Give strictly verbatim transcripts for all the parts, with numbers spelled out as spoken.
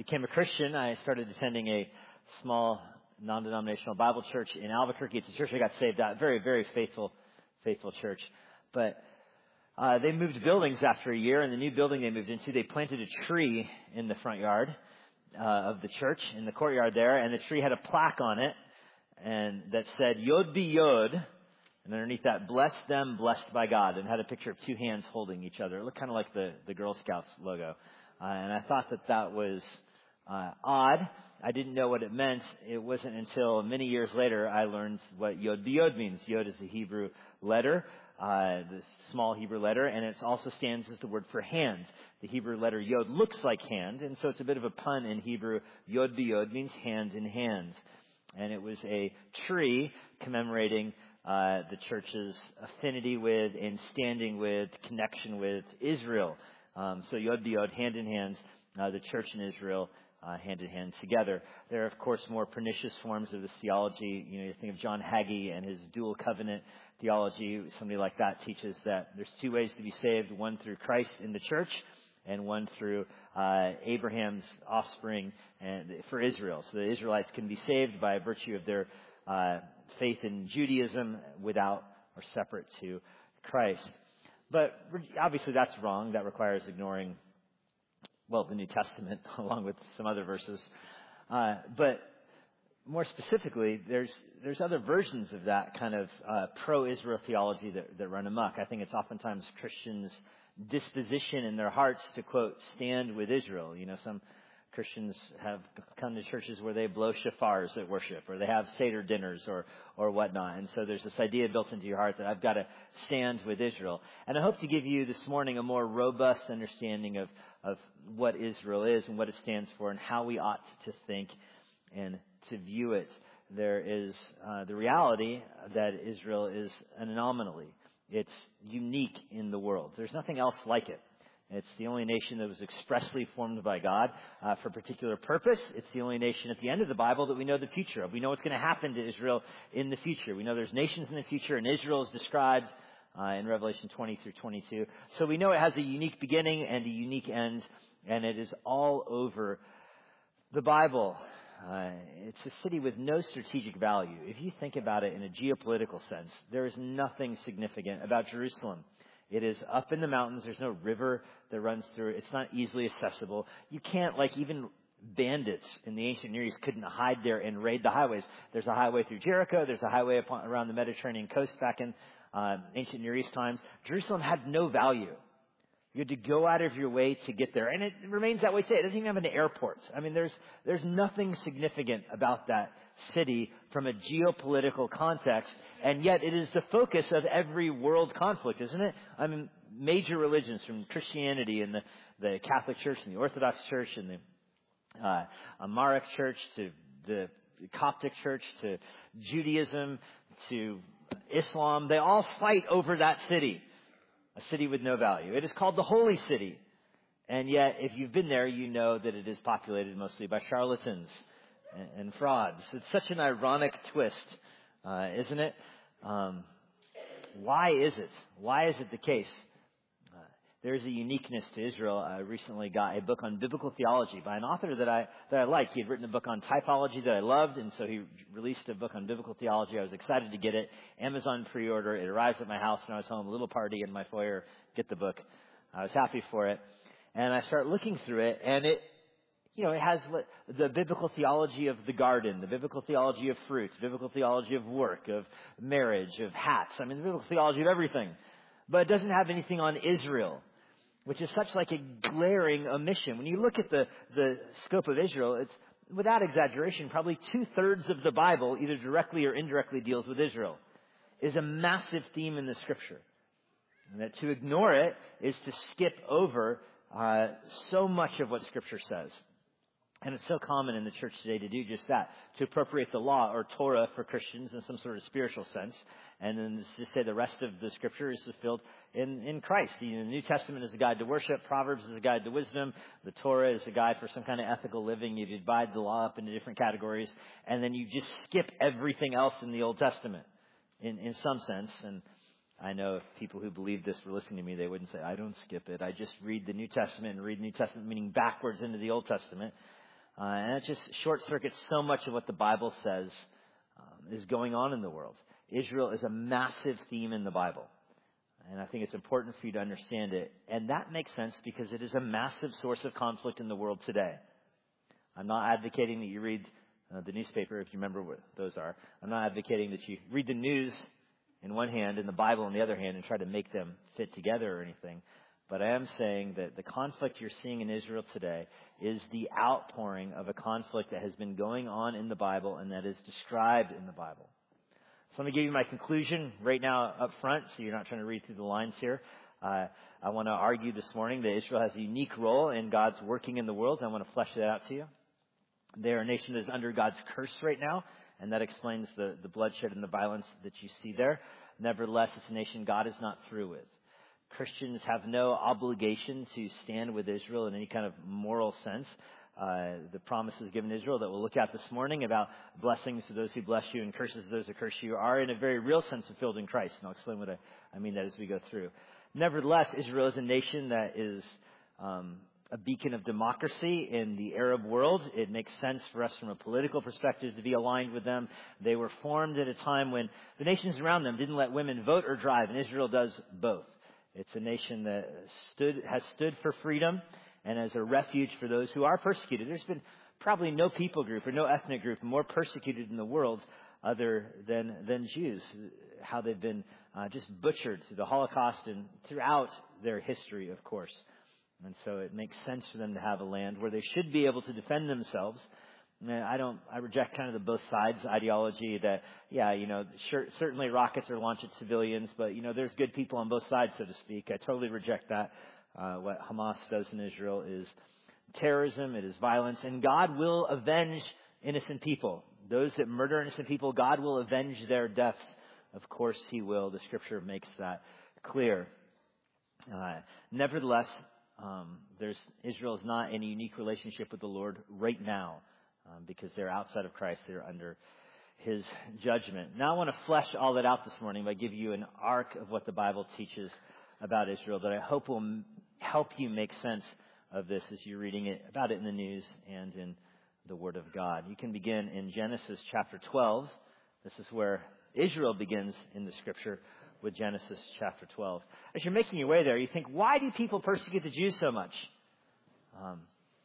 became a Christian, I started attending a small non-denominational Bible church in Albuquerque. It's a church I got saved at. Very, very faithful, faithful church. But uh, they moved buildings after a year, and the new building they moved into, they planted a tree in the front yard uh, of the church, in the courtyard there, and the tree had a plaque on it and that said, Yod be Yod, and underneath that, bless them, blessed by God, and had a picture of two hands holding each other. It looked kind of like the, the Girl Scouts logo. Uh, and I thought that that was uh, odd. I didn't know what it meant. It wasn't until many years later I learned what Yod B'Yod means. Yod is the Hebrew letter, uh, the small Hebrew letter, and it also stands as the word for hand. The Hebrew letter Yod looks like hand, and so it's a bit of a pun in Hebrew. Yod B'Yod means hand in hand. And it was a tree commemorating uh, the church's affinity with and standing with, connection with Israel. Um, so Yod B'Yod, hand in hand, uh, the church and Israel uh, hand in hand together. There are, of course, more pernicious forms of this theology. You know, you think of John Hagee and his dual covenant theology. Somebody like that teaches that there's two ways to be saved, one through Christ in the church and one through uh, Abraham's offspring and for Israel. So the Israelites can be saved by virtue of their uh, faith in Judaism without or separate to Christ. But obviously that's wrong. That requires ignoring, well, the New Testament along with some other verses. Uh, but more specifically, there's there's other versions of that kind of uh, pro-Israel theology that, that run amok. I think it's oftentimes Christians' disposition in their hearts to, quote, stand with Israel. You know, some Christians have come to churches where they blow shofars at worship, or they have Seder dinners or, or whatnot. And so there's this idea built into your heart that I've got to stand with Israel. And I hope to give you this morning a more robust understanding of, of what Israel is and what it stands for and how we ought to think and to view it. There is uh, the reality that Israel is an anomaly. It's unique in the world. There's nothing else like it. It's the only nation that was expressly formed by God uh, for a particular purpose. It's the only nation at the end of the Bible that we know the future of. We know what's going to happen to Israel in the future. We know there's nations in the future, and Israel is described uh, in Revelation twenty through twenty-two. So we know it has a unique beginning and a unique end, and it is all over the Bible. Uh, it's a city with no strategic value. If you think about it in a geopolitical sense, there is nothing significant about Jerusalem. It is up in the mountains. There's no river that runs through it. It's not easily accessible. You can't, like, even bandits in the ancient Near East couldn't hide there and raid the highways. There's a highway through Jericho. There's a highway upon, around the Mediterranean coast back in uh, ancient Near East times. Jerusalem had no value. You had to go out of your way to get there. And it remains that way today. It doesn't even have an airport. I mean, there's there's nothing significant about that city from a geopolitical context. And yet it is the focus of every world conflict, isn't it? I mean, major religions from Christianity and the, the Catholic Church and the Orthodox Church and the uh, Amharic Church to the Coptic Church to Judaism to Islam, they all fight over that city. A city with no value. It is called the Holy City. And yet, if you've been there, you know that it is populated mostly by charlatans and, and frauds. It's such an ironic twist, uh, isn't it? Um, why is it? Why is it the case? Uh, there's a uniqueness to Israel. I recently got a book on biblical theology by an author that I that I like. He had written a book on typology that I loved, and so he released a book on biblical theology. I was excited to get it. Amazon pre-order. It arrives at my house when I was home. A little party in my foyer. Get the book. I was happy for it, and I start looking through it, and it, you know, it has what, the biblical theology of the garden, the biblical theology of fruit, biblical theology of work, of marriage, of hats. I mean, the biblical theology of everything, but it doesn't have anything on Israel, which is such like a glaring omission. When you look at the, the scope of Israel, it's, without exaggeration, probably two-thirds of the Bible, either directly or indirectly, deals with Israel. It is a massive theme in the Scripture. And that to ignore it is to skip over uh, so much of what Scripture says. And it's so common in the church today to do just that, to appropriate the law or Torah for Christians in some sort of spiritual sense, and then to say the rest of the Scripture is fulfilled in, in Christ. The New Testament is a guide to worship, Proverbs is a guide to wisdom, the Torah is a guide for some kind of ethical living. You divide the law up into different categories, and then you just skip everything else in the Old Testament, in, in some sense. And I know if people who believe this were listening to me, they wouldn't say, I don't skip it. I just read the New Testament and read the New Testament, meaning backwards into the Old Testament. Uh, and it just short-circuits so much of what the Bible says um, is going on in the world. Israel is a massive theme in the Bible. And I think it's important for you to understand it. And that makes sense because it is a massive source of conflict in the world today. I'm not advocating that you read uh, the newspaper, if you remember what those are. I'm not advocating that you read the news in one hand and the Bible in the other hand and try to make them fit together or anything. But I am saying that the conflict you're seeing in Israel today is the outpouring of a conflict that has been going on in the Bible and that is described in the Bible. So let me give you my conclusion right now up front, so you're not trying to read through the lines here. Uh, I want to argue this morning that Israel has a unique role in God's working in the world. I want to flesh that out to you. They're a nation that is under God's curse right now, and that explains the, the bloodshed and the violence that you see there. Nevertheless, it's a nation God is not through with. Christians have no obligation to stand with Israel in any kind of moral sense. Uh, the promises given to Israel that we'll look at this morning about blessings to those who bless you and curses to those who curse you are in a very real sense fulfilled in Christ. And I'll explain what I, I mean that as we go through. Nevertheless, Israel is a nation that is um, a beacon of democracy in the Arab world. It makes sense for us from a political perspective to be aligned with them. They were formed at a time when the nations around them didn't let women vote or drive, and Israel does both. It's a nation that stood has stood for freedom and as a refuge for those who are persecuted. There's been probably no people group or no ethnic group more persecuted in the world other than than Jews, how they've been uh, just butchered through the Holocaust and throughout their history, of course. And so it makes sense for them to have a land where they should be able to defend themselves. And I don't, I reject kind of the both sides ideology that, yeah, you know, sure, certainly rockets are launched at civilians, but, you know, there's good people on both sides, so to speak. I totally reject that. Uh, what Hamas does in Israel is terrorism, it is violence, and God will avenge innocent people. Those that murder innocent people, God will avenge their deaths. Of course he will. The scripture makes that clear. Uh, nevertheless, um, there's Israel is not in a unique relationship with the Lord right now um, because they're outside of Christ. They're under his judgment. Now I want to flesh all that out this morning by giving you an arc of what the Bible teaches about Israel that I hope will m- help you make sense of this as you're reading it about it in the news and in the Word of God. You can begin in Genesis chapter twelve. This is where Israel begins in the scripture with Genesis chapter twelve. As you're making your way there, you think, why do people persecute the Jews so much? Um,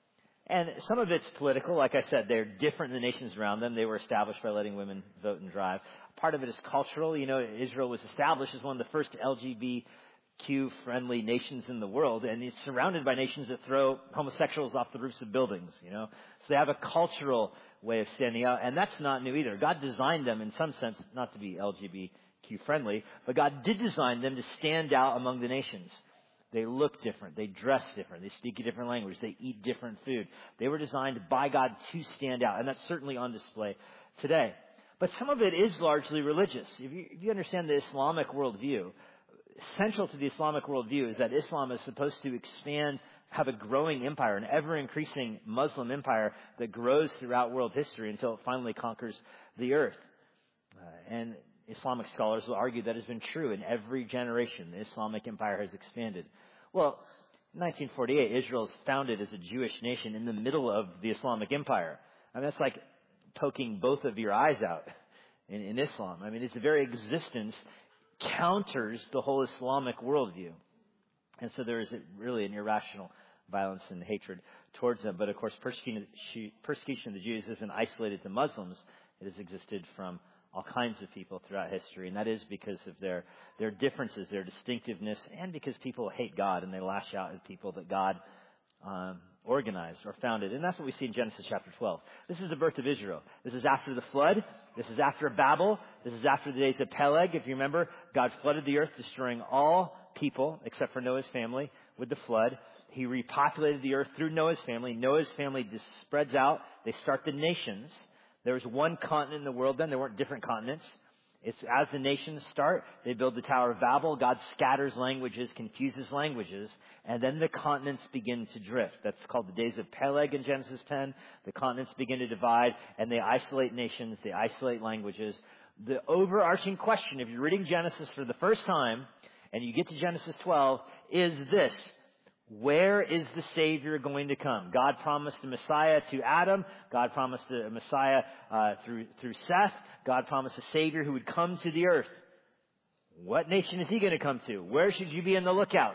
and some of it's political. Like I said, they're different than the nations around them. They were established by letting women vote and drive. Part of it is cultural. You know, Israel was established as one of the first L G B T Q-friendly nations in the world, and it's surrounded by nations that throw homosexuals off the roofs of buildings, you know. So they have a cultural way of standing out, and that's not new either. God designed them in some sense not to be L G B T Q-friendly, but God did design them to stand out among the nations. They look different. They dress different. They speak a different language. They eat different food. They were designed by God to stand out, and that's certainly on display today. But some of it is largely religious. If you, if you understand the Islamic worldview, central to the Islamic worldview is that Islam is supposed to expand, have a growing empire, an ever-increasing Muslim empire that grows throughout world history until it finally conquers the earth. Uh, and Islamic scholars will argue that has been true in every generation. The Islamic empire has expanded. Well, in nineteen forty-eight, Israel is founded as a Jewish nation in the middle of the Islamic empire. I mean, that's like poking both of your eyes out in, in Islam. I mean, its very existence counters the whole Islamic worldview. And so there is really an irrational violence and hatred towards them. But of course, persecution, persecution of the Jews isn't isolated to Muslims. It has existed from all kinds of people throughout history. And that is because of their, their differences, their distinctiveness, and because people hate God and they lash out at people that God um, organized or founded. And that's what we see in Genesis chapter twelve. This is the birth of Israel. This is after the flood. This is after Babel. This is after the days of Peleg. If you remember, God flooded the earth, destroying all people except for Noah's family with the flood. He repopulated the earth through Noah's family. Noah's family just spreads out. They start the nations. There was one continent in the world then. There weren't different continents. It's as the nations start, they build the Tower of Babel. God scatters languages, confuses languages, and then the continents begin to drift. That's called the days of Peleg in Genesis ten. The continents begin to divide, and they isolate nations, they isolate languages. The overarching question, if you're reading Genesis for the first time, and you get to Genesis twelve, is this: Where is the Savior going to come? God promised a Messiah to Adam. God promised a Messiah uh, through through Seth. God promised a Savior who would come to the earth. What nation is he going to come to? Where should you be on the lookout?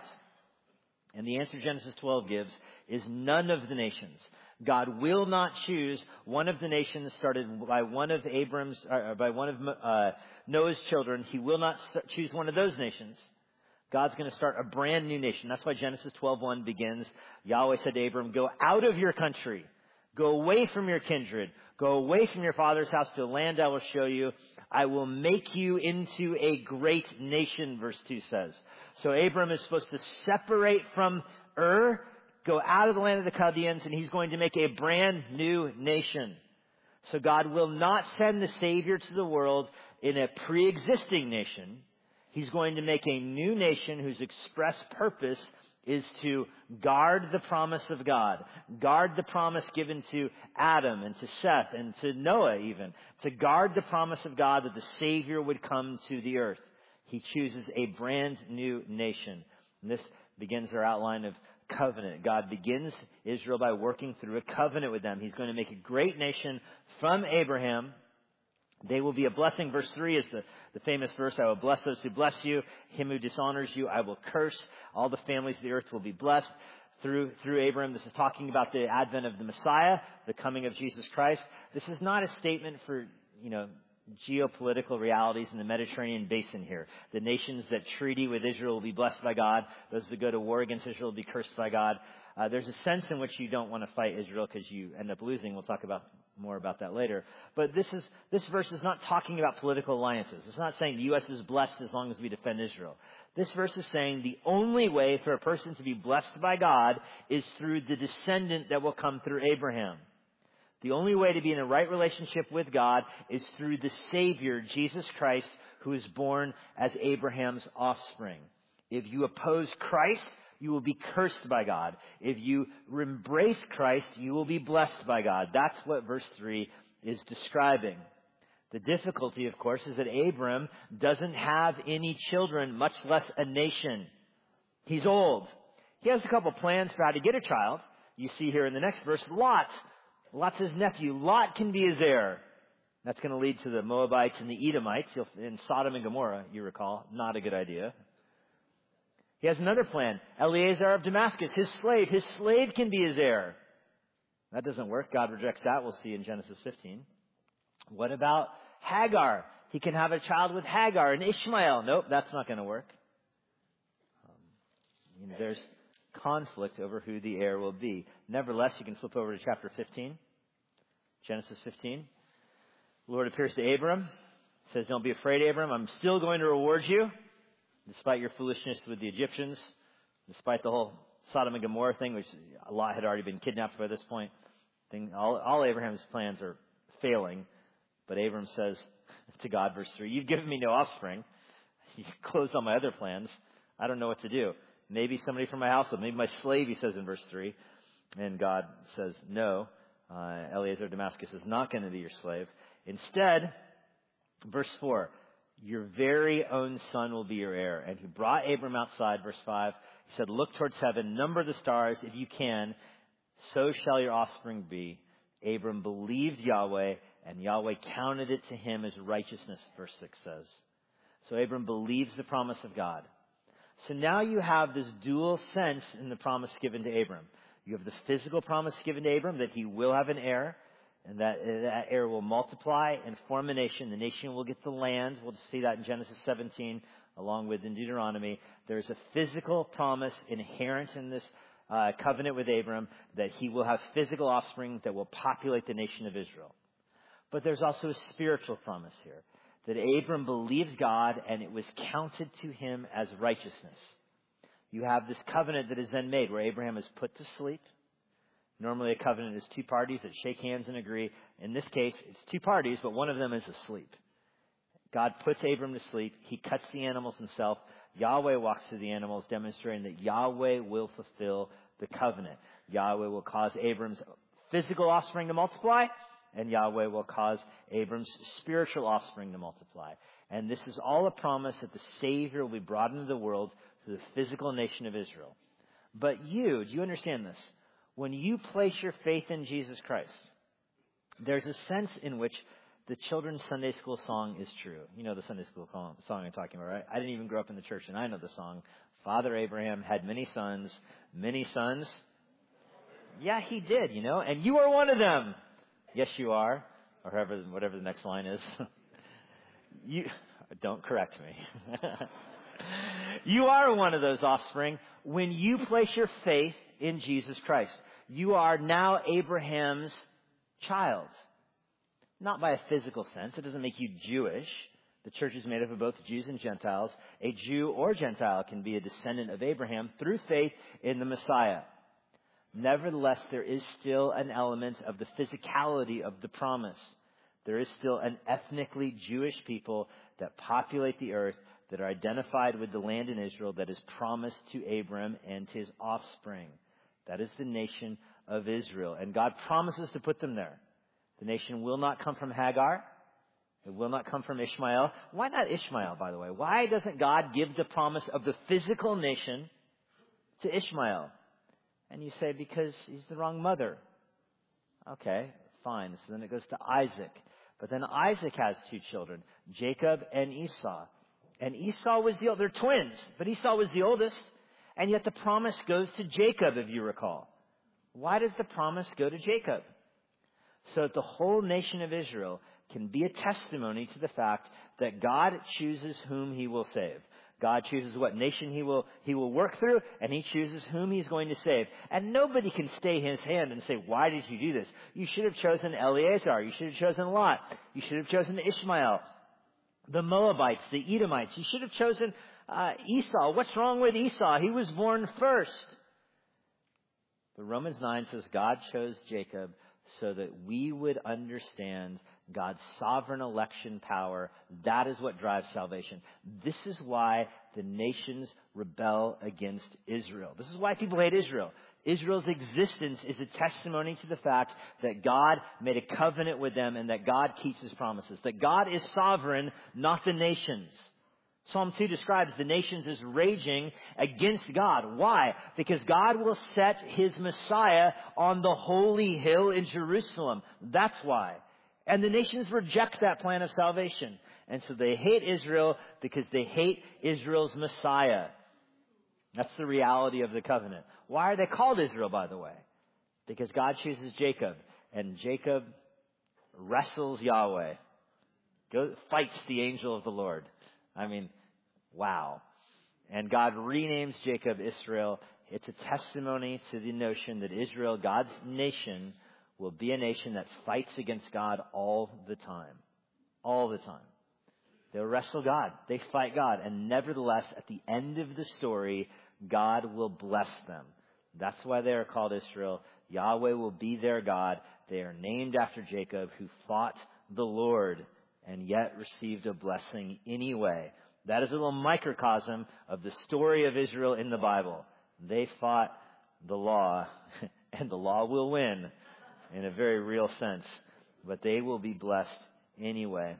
And the answer Genesis twelve gives is none of the nations. God will not choose one of the nations started by one of Abram's, or by one of uh, Noah's children. He will not choose one of those nations. God's going to start a brand new nation. That's why Genesis twelve one begins. Yahweh said to Abram, go out of your country. Go away from your kindred. Go away from your father's house to a land I will show you. I will make you into a great nation, verse two says. So Abram is supposed to separate from Ur, go out of the land of the Chaldeans, and he's going to make a brand new nation. So God will not send the Savior to the world in a pre-existing nation. He's going to make a new nation whose express purpose is to guard the promise of God, guard the promise given to Adam and to Seth and to Noah even, to guard the promise of God that the Savior would come to the earth. He chooses a brand new nation. And this begins our outline of covenant. God begins Israel by working through a covenant with them. He's going to make a great nation from Abraham. They will be a blessing. Verse three is the, the famous verse. I will bless those who bless you. Him who dishonors you, I will curse. All the families of the earth will be blessed through, through Abraham. This is talking about the advent of the Messiah, the coming of Jesus Christ. This is not a statement for, you know, geopolitical realities in the Mediterranean basin here. The nations that treaty with Israel will be blessed by God. Those that go to war against Israel will be cursed by God. Uh, there's a sense in which you don't want to fight Israel because you end up losing. We'll talk about more about that later. But this is this verse is not talking about political alliances. It's not saying the U S is blessed as long as we defend Israel. This verse is saying the only way for a person to be blessed by God is through the descendant that will come through Abraham. The only way to be in a right relationship with God is through the Savior, Jesus Christ, who is born as Abraham's offspring. If you oppose Christ, you will be cursed by God. If you embrace Christ, you will be blessed by God. That's what verse three is describing. The difficulty, of course, is that Abram doesn't have any children, much less a nation. He's old. He has a couple plans for how to get a child. You see here in the next verse, Lot. Lot's his nephew. Lot can be his heir. That's going to lead to the Moabites and the Edomites in Sodom and Gomorrah, you recall. Not a good idea. He has another plan. Eliezer of Damascus, his slave. His slave can be his heir. That doesn't work. God rejects that. We'll see in Genesis fifteen. What about Hagar? He can have a child with Hagar and Ishmael. Nope, that's not going to work. Um, you know, there's conflict over who the heir will be. Nevertheless, you can flip over to chapter fifteen. Genesis fifteen. The Lord appears to Abram. Says, don't be afraid, Abram. I'm still going to reward you. Despite your foolishness with the Egyptians, despite the whole Sodom and Gomorrah thing, which Lot had already been kidnapped by this point, thing, all, all Abraham's plans are failing. But Abram says to God, verse three, you've given me no offspring. You closed all my other plans. I don't know what to do. Maybe somebody from my household, maybe my slave, he says in verse three. And God says, no, uh, Eliezer of Damascus is not going to be your slave. Instead, verse four, your very own son will be your heir. And he brought Abram outside, verse five. He said, look towards heaven, number the stars if you can. So shall your offspring be. Abram believed Yahweh, and Yahweh counted it to him as righteousness, verse six says. So Abram believes the promise of God. So now you have this dual sense in the promise given to Abram. You have the physical promise given to Abram that he will have an heir. And that, that heir will multiply and form a nation. The nation will get the land. We'll see that in Genesis seventeen, along with in Deuteronomy. There's a physical promise inherent in this uh, covenant with Abram that he will have physical offspring that will populate the nation of Israel. But there's also a spiritual promise here that Abram believed God and it was counted to him as righteousness. You have this covenant that is then made where Abraham is put to sleep. Normally a covenant is two parties that shake hands and agree. In this case, it's two parties, but one of them is asleep. God puts Abram to sleep. He cuts the animals himself. Yahweh walks through the animals, demonstrating that Yahweh will fulfill the covenant. Yahweh will cause Abram's physical offspring to multiply, and Yahweh will cause Abram's spiritual offspring to multiply. And this is all a promise that the Savior will be brought into the world through the physical nation of Israel. But you, do you understand this? When you place your faith in Jesus Christ, there's a sense in which the children's Sunday school song is true. You know the Sunday school song I'm talking about, right? I didn't even grow up in the church, and I know the song. Father Abraham had many sons. Many sons? Yeah, he did, you know, and you are one of them. Yes, you are. Or whatever, whatever the next line is. You don't correct me. You are one of those offspring. When you place your faith in Jesus Christ, you are now Abraham's child. Not by a physical sense. It doesn't make you Jewish. The church is made up of both Jews and Gentiles. A Jew or Gentile can be a descendant of Abraham through faith in the Messiah. Nevertheless, there is still an element of the physicality of the promise. There is still an ethnically Jewish people that populate the earth, that are identified with the land in Israel that is promised to Abram and his offspring. That is the nation of Israel. And God promises to put them there. The nation will not come from Hagar. It will not come from Ishmael. Why not Ishmael, by the way? Why doesn't God give the promise of the physical nation to Ishmael? And you say, because he's the wrong mother. Okay, fine. So then it goes to Isaac. But then Isaac has two children, Jacob and Esau. And Esau was the, they're twins, but Esau was the oldest. And yet the promise goes to Jacob, if you recall. Why does the promise go to Jacob? So that the whole nation of Israel can be a testimony to the fact that God chooses whom he will save. God chooses what nation he will he will work through, and he chooses whom he's going to save. And nobody can stay his hand and say, why did you do this? You should have chosen Eleazar. You should have chosen Lot. You should have chosen Ishmael, the Moabites, the Edomites. You should have chosen uh, Esau. What's wrong with Esau? He was born first. But Romans nine says God chose Jacob so that we would understand God's sovereign election power. That is what drives salvation. This is why the nations rebel against Israel. This is why people hate Israel. Israel's existence is a testimony to the fact that God made a covenant with them and that God keeps his promises. That God is sovereign, not the nations. Psalm two describes the nations as raging against God. Why? Because God will set his Messiah on the holy hill in Jerusalem. That's why. And the nations reject that plan of salvation. And so they hate Israel because they hate Israel's Messiah. That's the reality of the covenant. Why are they called Israel, by the way? Because God chooses Jacob. And Jacob wrestles Yahweh. Go, fights the angel of the Lord. I mean, wow. And God renames Jacob Israel. It's a testimony to the notion that Israel, God's nation, will be a nation that fights against God all the time. All the time. They'll wrestle God. They fight God. And nevertheless, at the end of the story, God will bless them. That's why they are called Israel. Yahweh will be their God. They are named after Jacob, who fought the Lord and yet received a blessing anyway. That is a little microcosm of the story of Israel in the Bible. They fought the law, and the law will win in a very real sense. But they will be blessed anyway.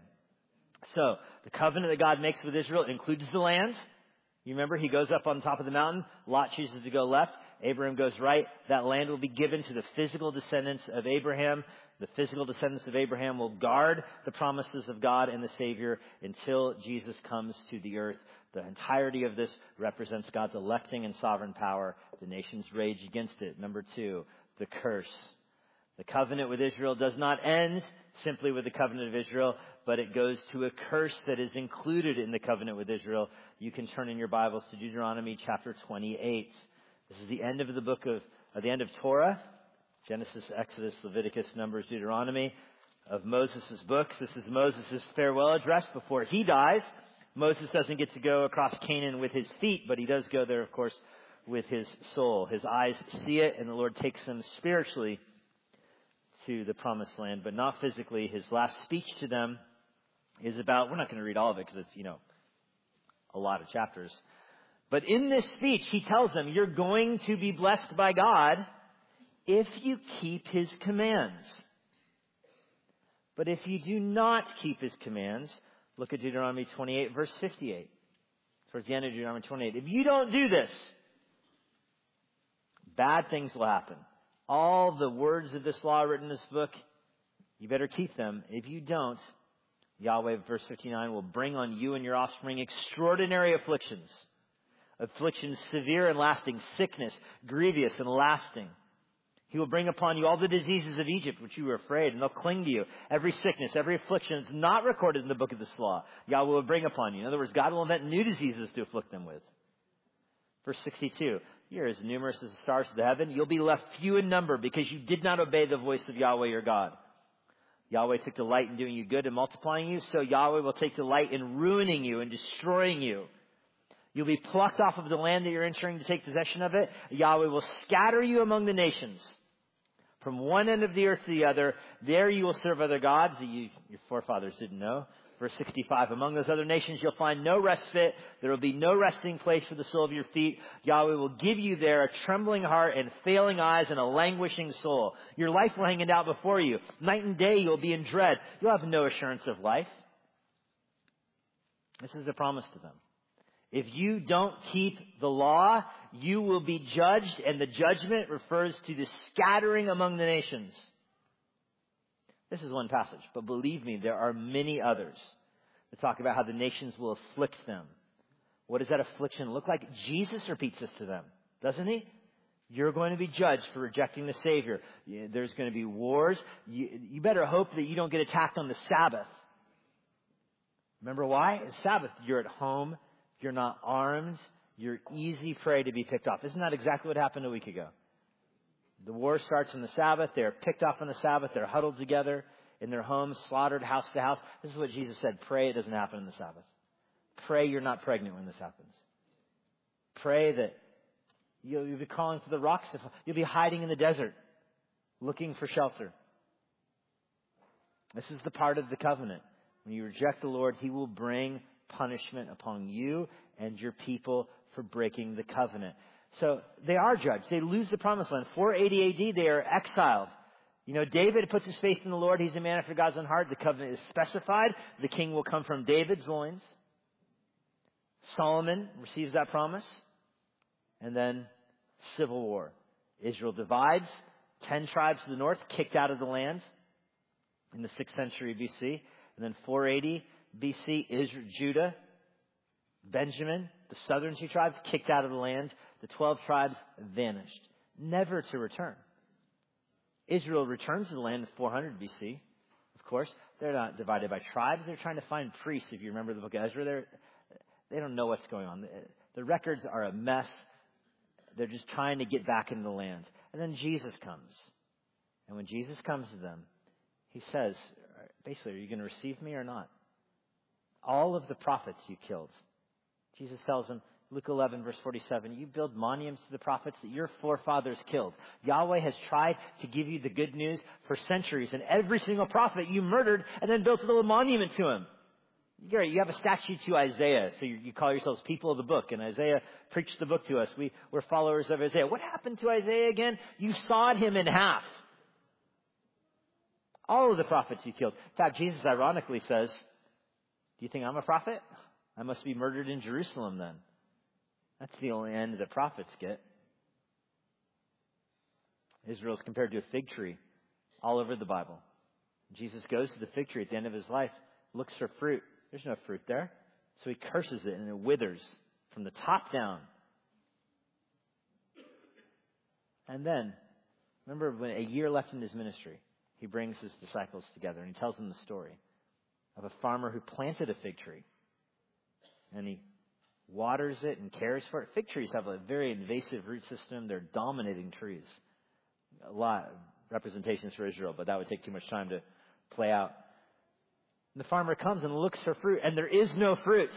So, the covenant that God makes with Israel includes the land. You remember, he goes up on top of the mountain. Lot chooses to go left. Abraham goes right. That land will be given to the physical descendants of Abraham. The physical descendants of Abraham will guard the promises of God and the Savior until Jesus comes to the earth. The entirety of this represents God's electing and sovereign power. The nations rage against it. Number two, the curse. The covenant with Israel does not end simply with the covenant of Israel, but it goes to a curse that is included in the covenant with Israel. You can turn in your Bibles to Deuteronomy chapter twenty-eight. This is the end of the book of, uh, the end of Torah. Genesis, Exodus, Leviticus, Numbers, Deuteronomy, of Moses' books. This is Moses' farewell address before he dies. Moses doesn't get to go across Canaan with his feet, but he does go there, of course, with his soul. His eyes see it, and the Lord takes him spiritually to the promised land, but not physically. His last speech to them is about, we're not going to read all of it because it's, you know, a lot of chapters. But in this speech, he tells them, you're going to be blessed by God if you keep his commands. But if you do not keep his commands, look at Deuteronomy twenty-eight, verse fifty-eight. Towards the end of Deuteronomy twenty-eight. If you don't do this, bad things will happen. All the words of this law written in this book, you better keep them. If you don't, Yahweh, verse fifty-nine, will bring on you and your offspring extraordinary afflictions. Afflictions severe and lasting, sickness, grievous and lasting. He will bring upon you all the diseases of Egypt, which you were afraid, and they'll cling to you. Every sickness, every affliction is not recorded in the book of this law. Yahweh will bring upon you. In other words, God will invent new diseases to afflict them with. Verse sixty-two, you're as numerous as the stars of the heaven. You'll be left few in number because you did not obey the voice of Yahweh your God. Yahweh took delight in doing you good and multiplying you, so Yahweh will take delight in ruining you and destroying you. You'll be plucked off of the land that you're entering to take possession of it. Yahweh will scatter you among the nations. From one end of the earth to the other, there you will serve other gods that you, your forefathers didn't know. Verse sixty-five, among those other nations you'll find no respite. There will be no resting place for the sole of your feet. Yahweh will give you there a trembling heart and failing eyes and a languishing soul. Your life will hang in doubt before you. Night and day you'll be in dread. You'll have no assurance of life. This is the promise to them. If you don't keep the law, you will be judged, and the judgment refers to the scattering among the nations. This is one passage, but believe me, there are many others that talk about how the nations will afflict them. What does that affliction look like? Jesus repeats this to them, doesn't he? You're going to be judged for rejecting the Savior. There's going to be wars. You, you better hope that you don't get attacked on the Sabbath. Remember why? It's Sabbath. You're at home. You're not armed. You're easy prey to be picked off. Isn't that exactly what happened a week ago? The war starts on the Sabbath. They're picked off on the Sabbath. They're huddled together in their homes, slaughtered house to house. This is what Jesus said. Pray it doesn't happen on the Sabbath. Pray you're not pregnant when this happens. Pray that you'll, you'll be calling to the rocks. To, you'll be hiding in the desert, looking for shelter. This is the part of the covenant. When you reject the Lord, He will bring punishment upon you and your people for breaking the covenant. So they are judged. They lose the promised land. four eighty A D, they are exiled. You know, David puts his faith in the Lord. He's a man after God's own heart. The covenant is specified. The king will come from David's loins. Solomon receives that promise. And then civil war. Israel divides. Ten tribes to the north kicked out of the land in the sixth century B C. And then four eighty B C, Israel, Judah, Benjamin, the southern two tribes kicked out of the land. The twelve tribes vanished, never to return. Israel returns to the land in four hundred B C. Of course, they're not divided by tribes. They're trying to find priests. If you remember the book of Ezra, they're, they don't know what's going on. The, the records are a mess. They're just trying to get back into the land. And then Jesus comes. And when Jesus comes to them, He says, basically, are you going to receive me or not? All of the prophets you killed. Jesus tells them, Luke eleven, verse forty-seven, you build monuments to the prophets that your forefathers killed. Yahweh has tried to give you the good news for centuries, and every single prophet you murdered and then built a little monument to him. You have a statue to Isaiah, so you, you call yourselves people of the book, and Isaiah preached the book to us. We, we're followers of Isaiah. What happened to Isaiah again? You sawed him in half. All of the prophets you killed. In fact, Jesus ironically says, do you think I'm a prophet? I must be murdered in Jerusalem then. That's the only end that prophets get. Israel is compared to a fig tree all over the Bible. Jesus goes to the fig tree at the end of his life, looks for fruit. There's no fruit there. So he curses it and it withers from the top down. And then, remember when a year left in his ministry, he brings his disciples together and he tells them the story of a farmer who planted a fig tree. And he waters it and cares for it. Fig trees have a very invasive root system. They're dominating trees. A lot of representations for Israel, but that would take too much time to play out. And the farmer comes and looks for fruit, and there is no fruit.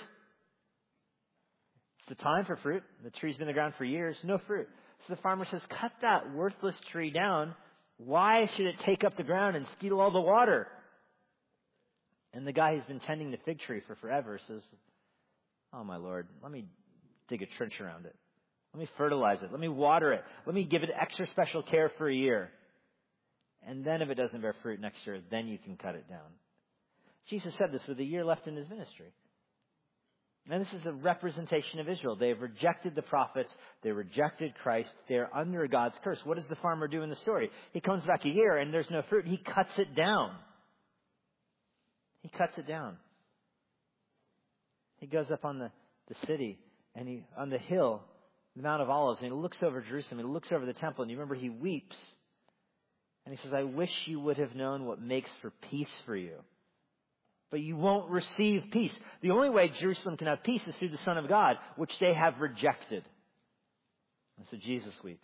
It's the time for fruit. The tree's been in the ground for years, no fruit. So the farmer says, cut that worthless tree down. Why should it take up the ground and steal all the water? And the guy who's been tending the fig tree for forever says, oh, my Lord, let me dig a trench around it. Let me fertilize it. Let me water it. Let me give it extra special care for a year. And then if it doesn't bear fruit next year, then you can cut it down. Jesus said this with a year left in his ministry. And this is a representation of Israel. They have rejected the prophets. They rejected Christ. They're under God's curse. What does the farmer do in the story? He comes back a year and there's no fruit. He cuts it down. He cuts it down. He goes up on the, the city and he on the hill, the Mount of Olives, and he looks over Jerusalem. He looks over the temple, and you remember he weeps. And he says, I wish you would have known what makes for peace for you. But you won't receive peace. The only way Jerusalem can have peace is through the Son of God, which they have rejected. And so Jesus weeps.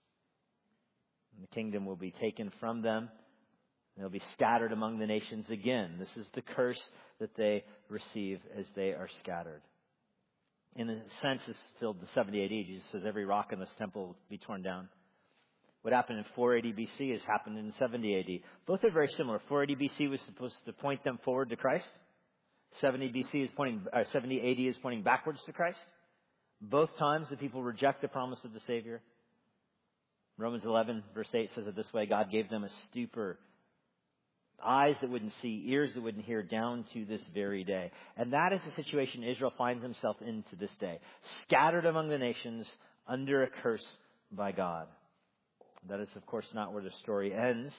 And the kingdom will be taken from them. They'll be scattered among the nations again. This is the curse that they receive as they are scattered. In a sense, this is filled in seventy A D. Jesus says every rock in this temple will be torn down. What happened in four eighty B C has happened in seventy A D. Both are very similar. four eighty B C was supposed to point them forward to Christ. seventy B C is pointing, uh, seventy A D is pointing backwards to Christ. Both times the people reject the promise of the Savior. Romans eleven verse eight says it this way: God gave them a stupor, eyes that wouldn't see, ears that wouldn't hear, down to this very day. And that is the situation Israel finds himself in to this day. Scattered among the nations, under a curse by God. That is, of course, not where the story ends.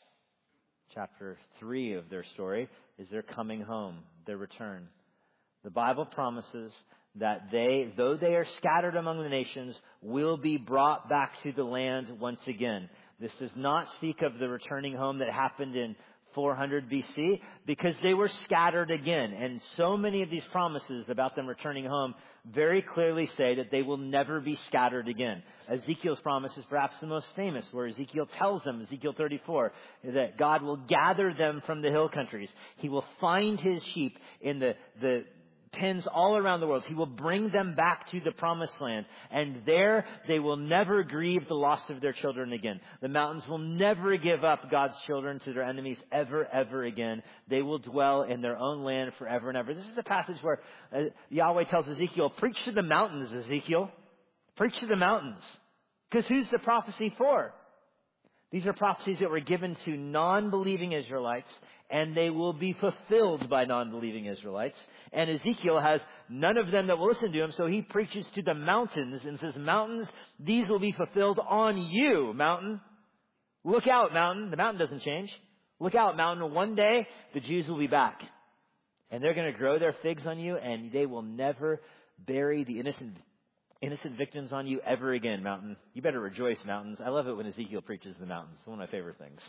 Chapter three of their story is their coming home, their return. The Bible promises that they, though they are scattered among the nations, will be brought back to the land once again. This does not speak of the returning home that happened in four hundred B C, because they were scattered again. And so many of these promises about them returning home very clearly say that they will never be scattered again. Ezekiel's promise is perhaps the most famous, where Ezekiel tells them, Ezekiel thirty-four, that God will gather them from the hill countries. He will find his sheep in the, the pens all around the world. He will bring them back to the promised land. And there they will never grieve the loss of their children again. The mountains will never give up God's children to their enemies ever, ever again. They will dwell in their own land forever and ever. This is the passage where uh, Yahweh tells Ezekiel, preach to the mountains, Ezekiel. Preach to the mountains. Because who's the prophecy for? These are prophecies that were given to non-believing Israelites, and they will be fulfilled by non-believing Israelites. And Ezekiel has none of them that will listen to him, so he preaches to the mountains and says, mountains, these will be fulfilled on you, mountain. Look out, mountain. The mountain doesn't change. Look out, mountain. One day, the Jews will be back. And they're going to grow their figs on you, and they will never bury the innocent Innocent victims on you ever again, mountain. You better rejoice, mountains. I love it when Ezekiel preaches the mountains. It's one of my favorite things.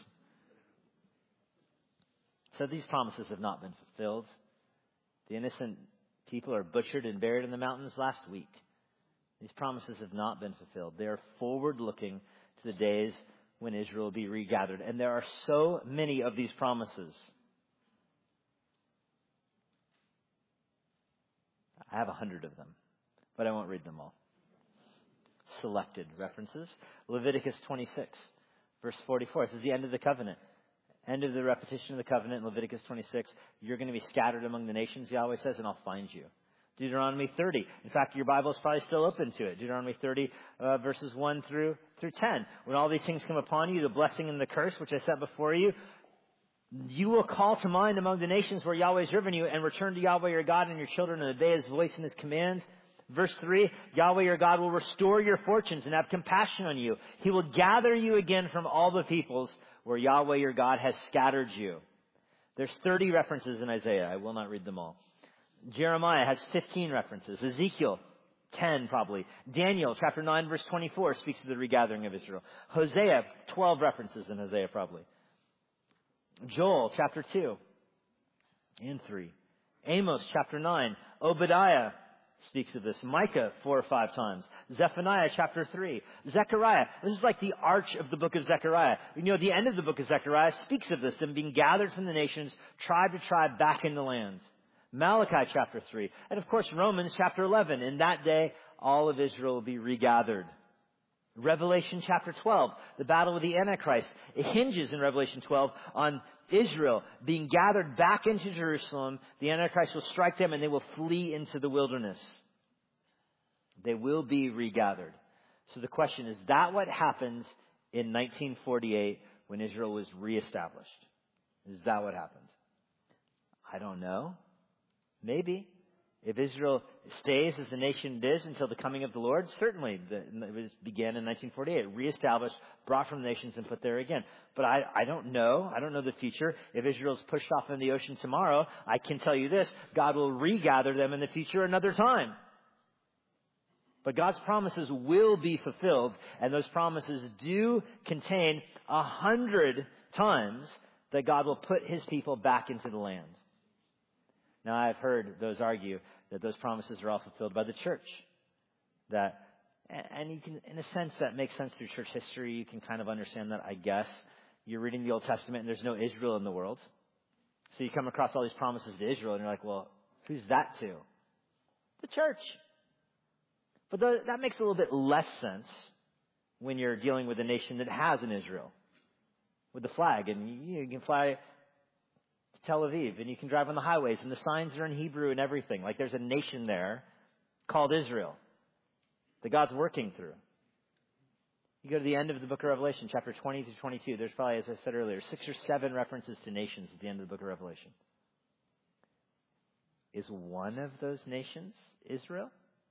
So these promises have not been fulfilled. The innocent people are butchered and buried in the mountains last week. These promises have not been fulfilled. They are forward-looking to the days when Israel will be regathered. And there are so many of these promises. I have a hundred of them, but I won't read them all. Selected references. Leviticus twenty-six, verse forty-four. This is the end of the covenant. End of the repetition of the covenant in Leviticus twenty-six. You're going to be scattered among the nations, Yahweh says, and I'll find you. Deuteronomy thirty. In fact, your Bible is probably still open to it. Deuteronomy thirty, uh, verses one through, through ten. When all these things come upon you, the blessing and the curse, which I set before you, you will call to mind among the nations where Yahweh has driven you, and return to Yahweh your God and your children, and obey his voice and his commands. Verse three, Yahweh your God will restore your fortunes and have compassion on you. He will gather you again from all the peoples where Yahweh your God has scattered you. There's thirty references in Isaiah. I will not read them all. Jeremiah has fifteen references. Ezekiel, ten probably. Daniel, chapter nine, verse twenty-four, speaks of the regathering of Israel. Hosea, twelve references in Hosea probably. Joel, chapter two and three. Amos, chapter nine. Obadiah speaks of this. Micah, four or five times. Zephaniah, chapter three. Zechariah. This is like the arch of the book of Zechariah. You know, the end of the book of Zechariah speaks of this, them being gathered from the nations, tribe to tribe, back in the land. Malachi, chapter three. And of course, Romans, chapter eleven. In that day, all of Israel will be regathered. Revelation chapter twelve, the battle with the Antichrist. It hinges in Revelation twelve on Israel being gathered back into Jerusalem. The Antichrist will strike them and they will flee into the wilderness. They will be regathered. So the question is, that what happened in nineteen forty-eight when Israel was reestablished? Is that what happened? I don't know. Maybe. If Israel stays as the nation it is until the coming of the Lord, certainly the, it was, began in nineteen forty-eight, reestablished, brought from the nations and put there again. But I, I don't know. I don't know the future. If Israel's pushed off in the ocean tomorrow, I can tell you this, God will regather them in the future another time. But God's promises will be fulfilled, and those promises do contain a hundred times that God will put his people back into the land. Now, I've heard those argue that those promises are all fulfilled by the church. That, and you can, in a sense, that makes sense through church history. You can kind of understand that, I guess. You're reading the Old Testament, and there's no Israel in the world. So you come across all these promises to Israel, and you're like, well, who's that to? The church. But th- that makes a little bit less sense when you're dealing with a nation that has an Israel. With the flag, and you, you can fly to Tel Aviv, and you can drive on the highways, and the signs are in Hebrew and everything. Like there's a nation there called Israel that God's working through. You go to the end of the book of Revelation, chapter twenty to twenty-two. There's probably, as I said earlier, six or seven references to nations at the end of the book of Revelation. Is one of those nations Israel?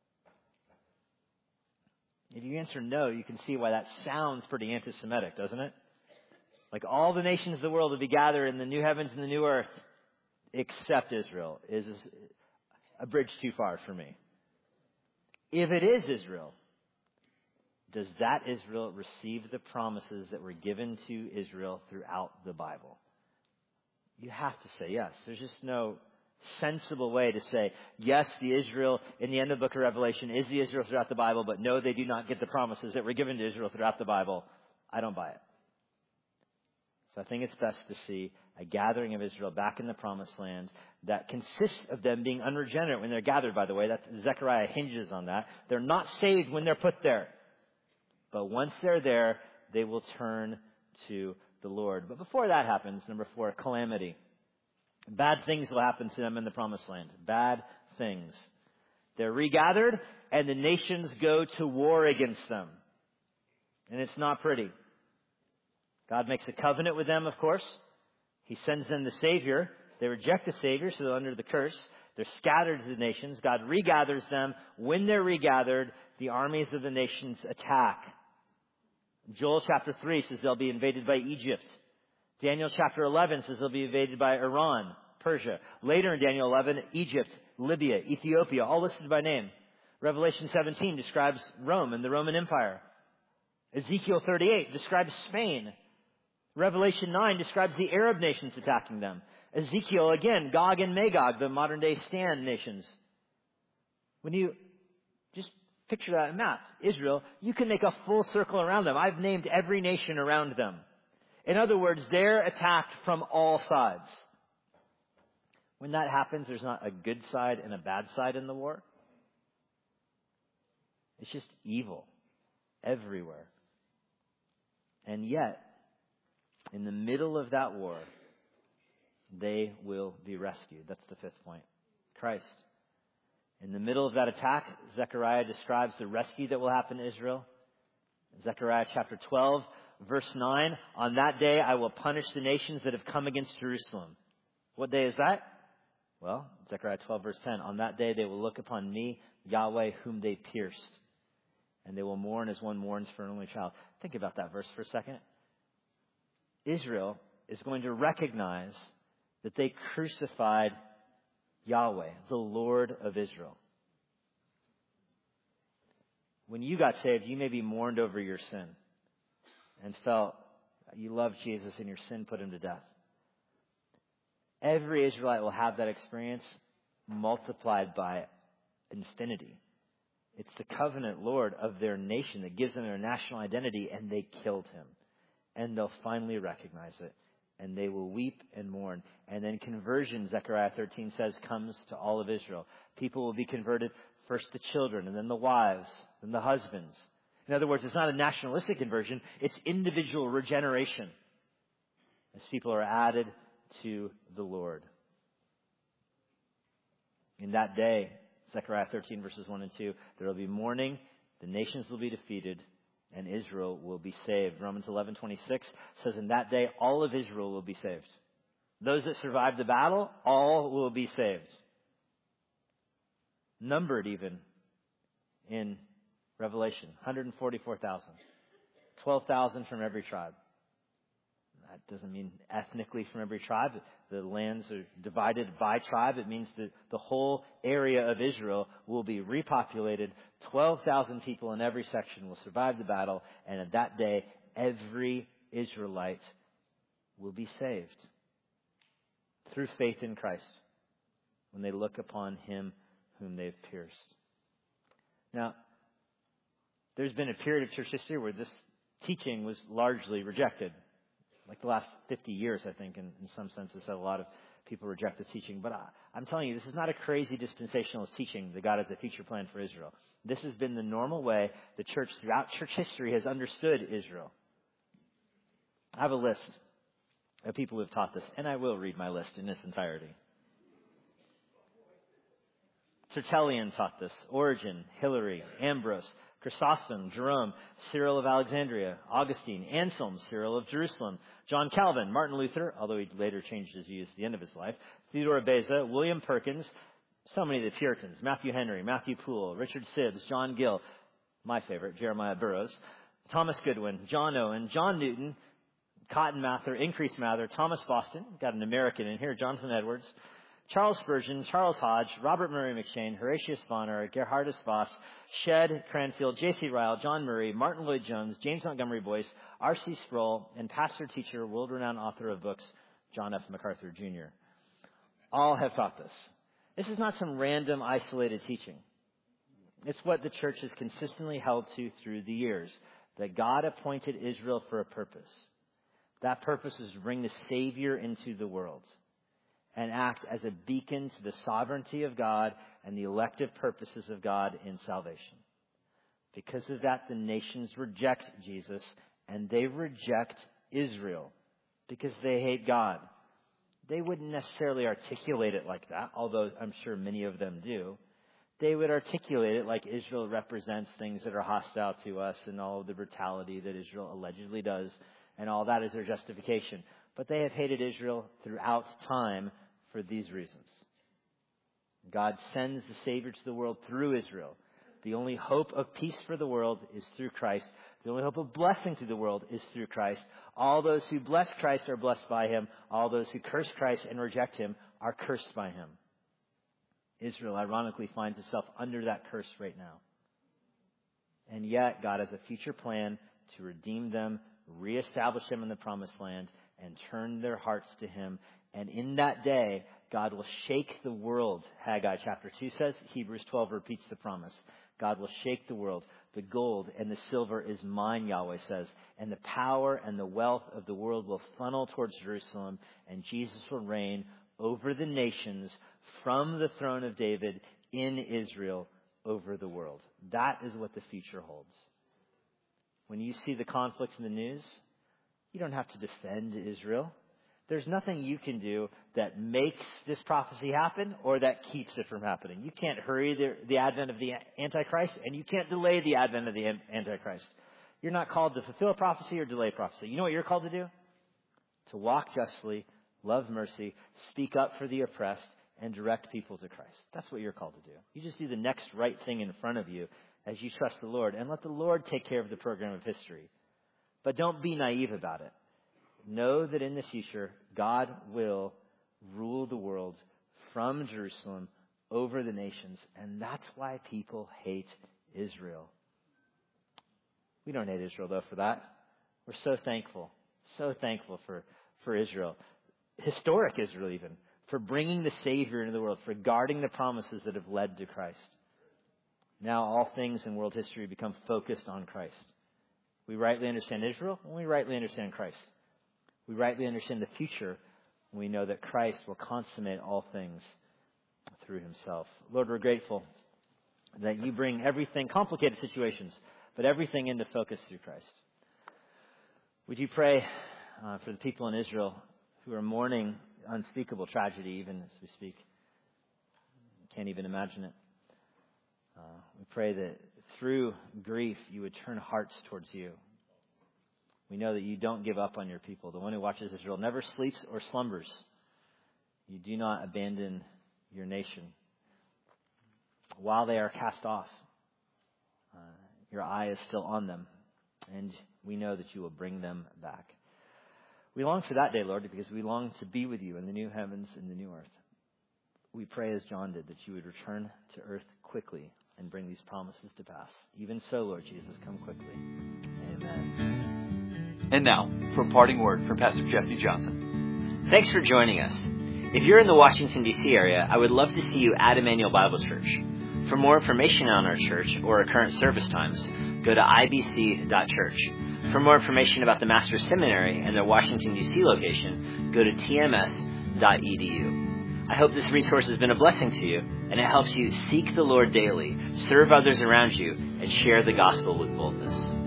If you answer no, you can see why that sounds pretty anti-Semitic, doesn't it? Like all the nations of the world will be gathered in the new heavens and the new earth, except Israel, is a bridge too far for me. If it is Israel, does that Israel receive the promises that were given to Israel throughout the Bible? You have to say yes. There's just no sensible way to say, yes, the Israel in the end of the book of Revelation is the Israel throughout the Bible, but no, they do not get the promises that were given to Israel throughout the Bible. I don't buy it. So I think it's best to see a gathering of Israel back in the promised land that consists of them being unregenerate when they're gathered, by the way. That's, Zechariah hinges on that. They're not saved when they're put there. But once they're there, they will turn to the Lord. But before that happens, number four, calamity. Bad things will happen to them in the promised land. Bad things. They're regathered, and the nations go to war against them. And it's not pretty. God makes a covenant with them, of course. He sends them the Savior. They reject the Savior, so they're under the curse. They're scattered to the nations. God regathers them. When they're regathered, the armies of the nations attack. Joel chapter three says they'll be invaded by Egypt. Daniel chapter eleven says they'll be invaded by Iran, Persia. Later in Daniel eleven, Egypt, Libya, Ethiopia, all listed by name. Revelation seventeen describes Rome and the Roman Empire. Ezekiel thirty-eight describes Spain. Revelation nine describes the Arab nations attacking them. Ezekiel, again, Gog and Magog, the modern-day Stan nations. When you just picture that map, Israel, you can make a full circle around them. I've named every nation around them. In other words, they're attacked from all sides. When that happens, there's not a good side and a bad side in the war. It's just evil everywhere. And yet, in the middle of that war, they will be rescued. That's the fifth point. Christ. In the middle of that attack, Zechariah describes the rescue that will happen to Israel. Zechariah chapter twelve, verse nine, on that day I will punish the nations that have come against Jerusalem. What day is that? Well, Zechariah twelve, verse ten, on that day they will look upon me, Yahweh, whom they pierced, and they will mourn as one mourns for an only child. Think about that verse for a second. Israel is going to recognize that they crucified Yahweh, the Lord of Israel. When you got saved, you maybe mourned over your sin and felt you loved Jesus and your sin put him to death. Every Israelite will have that experience multiplied by infinity. It's the covenant Lord of their nation that gives them their national identity, and they killed him. And they'll finally recognize it. And they will weep and mourn. And then conversion, Zechariah thirteen says, comes to all of Israel. People will be converted, first the children, and then the wives, and the husbands. In other words, it's not a nationalistic conversion. It's individual regeneration as people are added to the Lord. In that day, Zechariah thirteen, verses one and two, there will be mourning, the nations will be defeated, and Israel will be saved. Romans eleven twenty-six says, in that day, all of Israel will be saved. Those that survive the battle, all will be saved. numbered even in Revelation, one hundred forty-four thousand. twelve thousand from every tribe. That doesn't mean ethnically from every tribe. The lands are divided by tribe. It means that the whole area of Israel will be repopulated. twelve thousand people in every section will survive the battle. And at that day, every Israelite will be saved through faith in Christ when they look upon him whom they've pierced. Now, there's been a period of church history where this teaching was largely rejected. Like the last fifty years, I think, in, in some senses, a lot of people reject this teaching. But I, I'm telling you, this is not a crazy dispensationalist teaching that God has a future plan for Israel. This has been the normal way the church throughout church history has understood Israel. I have a list of people who have taught this, and I will read my list in its entirety. Tertullian taught this. Origen, Hilary, Ambrose, Chrysostom, Jerome, Cyril of Alexandria, Augustine, Anselm, Cyril of Jerusalem, John Calvin, Martin Luther, although he later changed his views at the end of his life, Theodore of Beza, William Perkins, so many of the Puritans, Matthew Henry, Matthew Poole, Richard Sibbes, John Gill, my favorite, Jeremiah Burroughs, Thomas Goodwin, John Owen, John Newton, Cotton Mather, Increase Mather, Thomas Boston, got an American in here, Jonathan Edwards, Charles Spurgeon, Charles Hodge, Robert Murray McShane, Horatius Bonner, Gerhardus Voss, Shedd Cranfield, J C Ryle, John Murray, Martin Lloyd-Jones, James Montgomery Boyce, R C Sproul, and pastor-teacher, world-renowned author of books, John F. MacArthur Junior All have taught this. This is not some random, isolated teaching. It's what the church has consistently held to through the years, that God appointed Israel for a purpose. That purpose is to bring the Savior into the world and act as a beacon to the sovereignty of God and the elective purposes of God in salvation. Because of that, the nations reject Jesus, and they reject Israel because they hate God. They wouldn't necessarily articulate it like that, although I'm sure many of them do. They would articulate it like Israel represents things that are hostile to us and all of the brutality that Israel allegedly does, and all that is their justification. But they have hated Israel throughout time for these reasons. God sends the Savior to the world through Israel. The only hope of peace for the world is through Christ. The only hope of blessing to the world is through Christ. All those who bless Christ are blessed by him. All those who curse Christ and reject him are cursed by him. Israel, ironically, finds itself under that curse right now. And yet, God has a future plan to redeem them, reestablish them in the promised land, and turn their hearts to him. And in that day, God will shake the world, Haggai chapter two says. Hebrews twelve repeats the promise. God will shake the world. The gold and the silver is mine, Yahweh says. And the power and the wealth of the world will funnel towards Jerusalem. And Jesus will reign over the nations from the throne of David in Israel over the world. That is what the future holds. When you see the conflict in the news, you don't have to defend Israel. There's nothing you can do that makes this prophecy happen or that keeps it from happening. You can't hurry the, the advent of the Antichrist, and you can't delay the advent of the Antichrist. You're not called to fulfill prophecy or delay prophecy. You know what you're called to do? To walk justly, love mercy, speak up for the oppressed, and direct people to Christ. That's what you're called to do. You just do the next right thing in front of you as you trust the Lord, and let the Lord take care of the program of history. But don't be naive about it. Know that in the future, God will rule the world from Jerusalem over the nations. And that's why people hate Israel. We don't hate Israel, though, for that. We're so thankful, so thankful for, for Israel. Historic Israel, even, for bringing the Savior into the world, for guarding the promises that have led to Christ. Now all things in world history become focused on Christ. We rightly understand Israel when we rightly understand Christ. We rightly understand the future when we know that Christ will consummate all things through himself. Lord, we're grateful that you bring everything, complicated situations, but everything into focus through Christ. Would you pray uh, for the people in Israel who are mourning unspeakable tragedy even as we speak? Can't even imagine it. Uh, we pray that through grief you would turn hearts towards you. We know that you don't give up on your people. The one who watches Israel never sleeps or slumbers. You do not abandon your nation. while they are cast off, uh, your eye is still on them, and we know that you will bring them back. We long for that day, Lord, because we long to be with you in the new heavens and the new earth. We pray as John did, that you would return to earth quickly and bring these promises to pass. Even so, Lord Jesus, come quickly. Amen. And now, for a parting word from Pastor Jesse Johnson. Thanks for joining us. If you're in the Washington, D C area, I would love to see you at Emmanuel Bible Church. For more information on our church or our current service times, go to I B C dot church. For more information about the Master's Seminary and their Washington, D C location, go to T M S dot E D U. I hope this resource has been a blessing to you, and it helps you seek the Lord daily, serve others around you, and share the gospel with boldness.